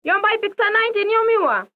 Yombai piksa 19 yomiwa.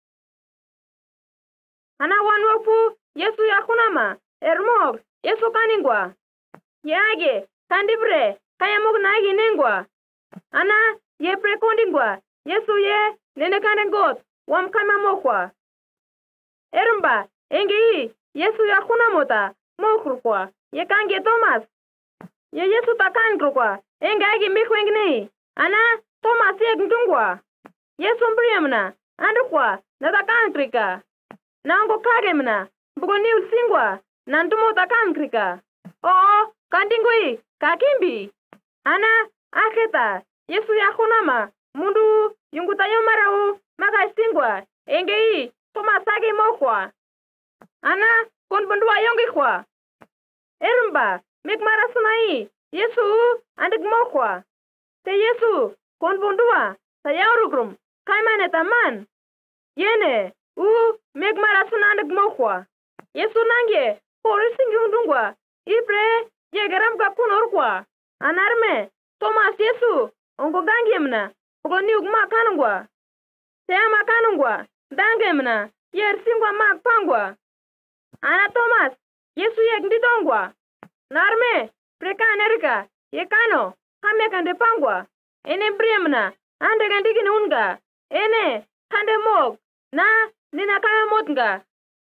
Ana wanwofu Yesu yakunama. Ermog Yesu kaningwa. Yage kandibre kayamog nagi nengwa. Ana ye prekondingwa. Yesu ye nene kanengot wam kama mokwa. Ermba engi Yesu yakunamota mokrukwa. Ye kange Thomas. Ye Yesu takankrukwa. Engagi mikwengne. Ana Thomas ye ngtungwa. Yesu mbriyamna andukwa natakankrika. Nango kagemna bugoni usingwa nantumo takankrika. Oo kandingui kakimbi. Ana aketa Yesu yakunama mundu yunguta yomarau maka singwa engei Thomas agi mokwa. Ana konbundua yongi kwa. Ermba mikmara sunai Yesu andik mokwa. Te Yesu konbundua sayaurukum kaimane taman. Yene mikmara sunandik mokwa. Yesu nange porisingi undungwa. Ipre yegeram kakunor kwa. Anarme Thomas Yesu ongo gangemna ogoni ugma kanungwa. Tema kanungwa dangemna yer singwa mak pangwa. Ana Thomas Yesu yek ndidongwa. Narme preka Amerika yekano hame kande pangwa. Ene bremna ande gandigin unga. Ene kande mog na nina kame motnga.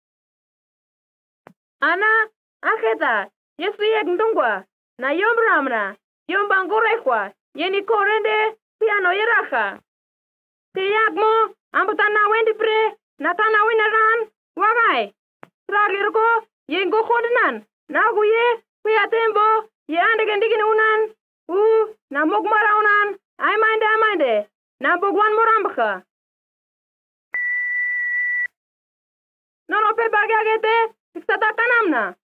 Ana aketa Yesu yek ndungwa na yombramna yombangurekwa yeni korende piano yeraha. Te yakmo ambutana wendi pre natana winaran wagai. Tragirko yengo kondinan naguye kuyatembo ye ande gandigin unan na mogmara unan aimande na bogwan morambaka. Nono pe bagagete, iksata kanamna.